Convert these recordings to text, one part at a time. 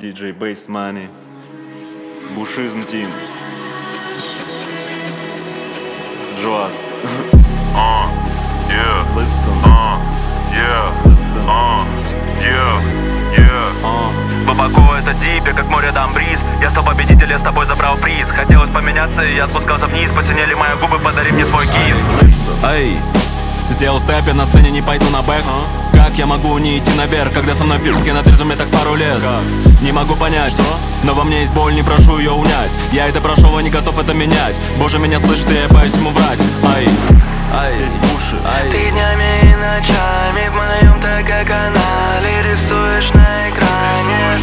DJ Bass Money, Бушизм Тим, Джоаз. Yeah. Listen. Yeah. Listen. Глубоко это дипе, как море там бриз. Я стал победителем, я с тобой забрал приз. Хотелось поменяться, и я спускался вниз. Посинели мои губы, подари мне свой киз. Эй, сделал степ, я на сцене не пойду на бэк. Как я могу не идти наверх, когда со мной пирки на трезвом так пару лет? Не могу понять, что? Но во мне есть боль, не прошу ее унять. Я это прошел, а не готов это менять. Боже, меня слышит, и я боюсь ему врать. Ай, Здесь Буши. Ты днями и ночами в моем ТГ-канале рисуешь на экране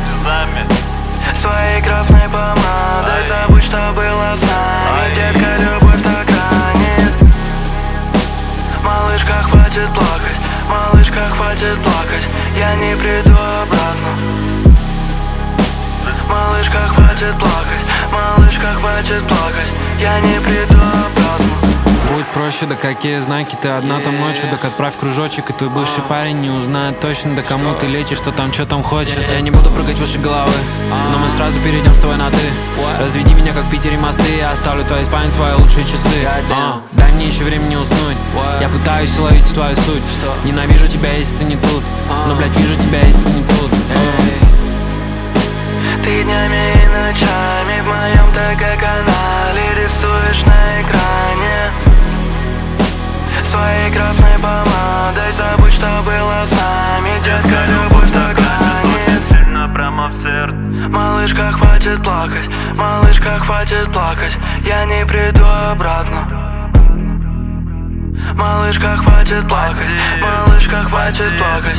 своей красной помадой. Забудь, что было с нами, детка, любовь так ранит. Малышка, хватит плакать, малышка, хватит плакать, я не приду обратно. Малышка, хватит плакать, малышка, хватит плакать, я не приду обратно. Будь проще, да какие знаки, ты одна там ночью. Так отправь кружочек, и твой бывший парень не узнает точно, да кому ты летишь, что там хочешь. Я не буду прыгать выше головы, но мы сразу перейдем с тобой на ты. Разведи меня, как в Питере мосты, я оставлю твоей спальне свои лучшие часы. Дай мне еще времени уснуть, я пытаюсь уловить твою суть. Ненавижу тебя, если ты не тут, но, блядь, вижу тебя, если ты не тут. Ты днями и ночами в моем ТГ-канале рисуешь на экране своей красной помадой. Забудь, что было с нами, детка, любовь так ранит. Сильно прямо в сердце. Малышка, хватит плакать, малышка, хватит плакать, я не приду обратно. Малышка, хватит плакать, малышка, хватит плакать,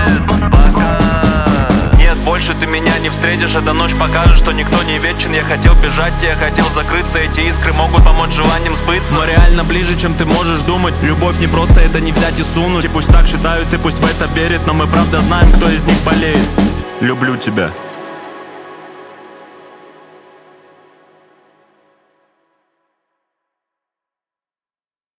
Нет, больше ты меня не встретишь. Эта ночь покажет, что никто не вечен. Я хотел бежать, я хотел закрыться. Эти искры могут помочь желанием сбыться. но реально ближе, чем ты можешь думать. Любовь не просто это не взять и сунуть. И пусть так считают, и пусть в это верят, но мы правда знаем, кто из них болеет. Люблю тебя.